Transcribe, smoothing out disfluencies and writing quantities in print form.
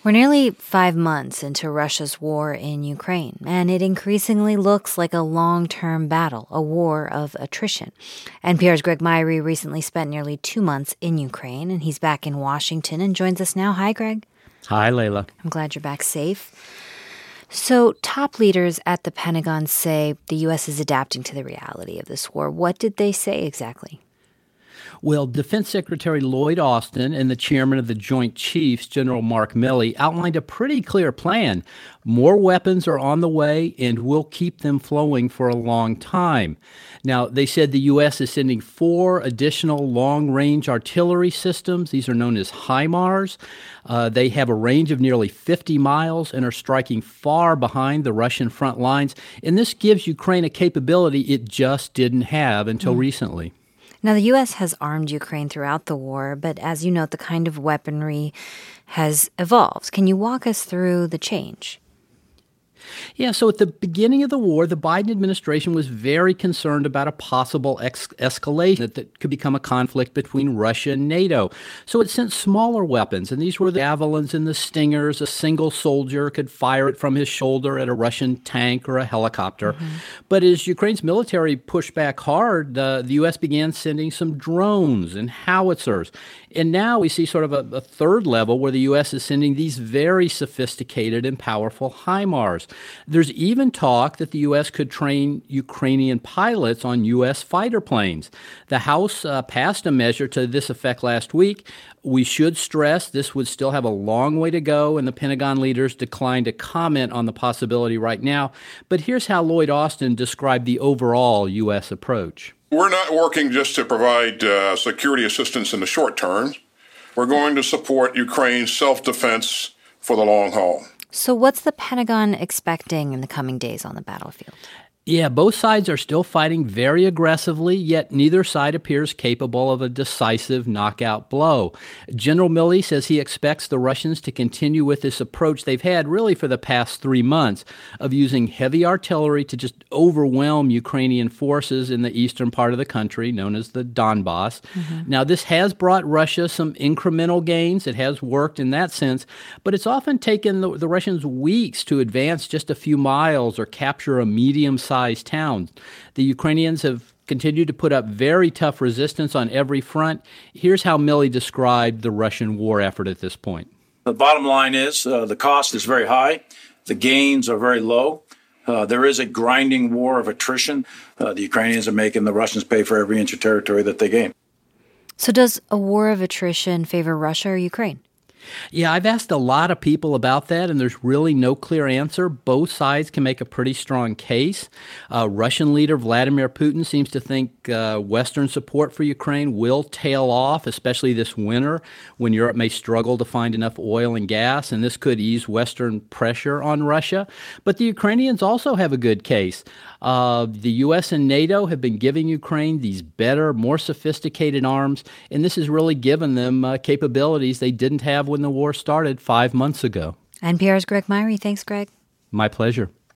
We're nearly 5 months into Russia's war in Ukraine, and it increasingly looks like a long-term battle, a war of attrition. NPR's Greg Myre recently spent nearly 2 months in Ukraine, and he's back in Washington and joins us now. Hi, Greg. Hi, Layla. I'm glad you're back safe. So top leaders at the Pentagon say the U.S. is adapting to the reality of this war. What did they say exactly? Well, Defense Secretary Lloyd Austin and the chairman of the Joint Chiefs, General Mark Milley, outlined a pretty clear plan. More weapons are on the way, and we'll keep them flowing for a long time. Now, they said the U.S. is sending 4 additional long-range artillery systems. These are known as HIMARS. They have a range of nearly 50 miles and are striking far behind the Russian front lines. And this gives Ukraine a capability it just didn't have until recently. Now, the U.S. has armed Ukraine throughout the war, but as you note, the kind of weaponry has evolved. Can you walk us through the change? Yeah, so at the beginning of the war, the Biden administration was very concerned about a possible escalation that could become a conflict between Russia and NATO. So it sent smaller weapons, and these were the Javelins and the Stingers. A single soldier could fire it from his shoulder at a Russian tank or a helicopter. But as Ukraine's military pushed back hard, the U.S. began sending some drones and howitzers. And now we see sort of a third level where the U.S. is sending these very sophisticated and powerful HIMARS. There's even talk that the U.S. could train Ukrainian pilots on U.S. fighter planes. The House passed a measure to this effect last week. We should stress this would still have a long way to go, and the Pentagon leaders declined to comment on the possibility right now. But here's how Lloyd Austin described the overall U.S. approach. We're not working just to provide security assistance in the short term. We're going to support Ukraine's self-defense for the long haul. So what's the Pentagon expecting in the coming days on the battlefield? Yeah, both sides are still fighting very aggressively, yet neither side appears capable of a decisive knockout blow. General Milley says he expects the Russians to continue with this approach they've had really for the past 3 months of using heavy artillery to just overwhelm Ukrainian forces in the eastern part of the country, known as the Donbass. Now, this has brought Russia some incremental gains. It has worked in that sense, but it's often taken the Russians weeks to advance just a few miles or capture a medium-sized towns. The Ukrainians have continued to put up very tough resistance on every front. Here's how Milley described the Russian war effort at this point. The bottom line is the cost is very high. The gains are very low. There is a grinding war of attrition. The Ukrainians are making the Russians pay for every inch of territory that they gain. So does a war of attrition favor Russia or Ukraine? Yeah, I've asked a lot of people about that, and there's really no clear answer. Both sides can make a pretty strong case. Russian leader Vladimir Putin seems to think Western support for Ukraine will tail off, especially this winter when Europe may struggle to find enough oil and gas, and this could ease Western pressure on Russia. But the Ukrainians also have a good case. The U.S. and NATO have been giving Ukraine these better, more sophisticated arms, and this has really given them capabilities they didn't have when the war started 5 months ago. NPR's Greg Myre. Thanks, Greg. My pleasure.